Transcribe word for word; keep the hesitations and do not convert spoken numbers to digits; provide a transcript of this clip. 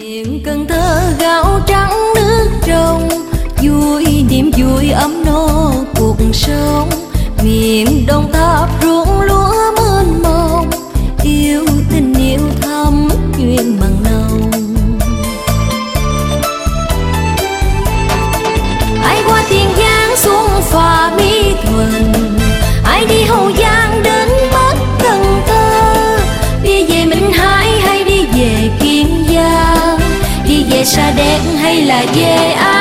miền Cần Thơ gạo trắng nước trong, vui niềm vui ấm no cuộc sống. Miền Đồng Tháp ruộng lúa mênh mông, yêu tình yêu thắm duyên mặn nồng. Ai qua Tiền Giang xuống phà Mỹ Thuận, ai đi Hậu Giang đến Bắc Cần Thơ. Đi về Minh Hải hay đi về Kiên Giang, đi về Sa Đéc hay là về An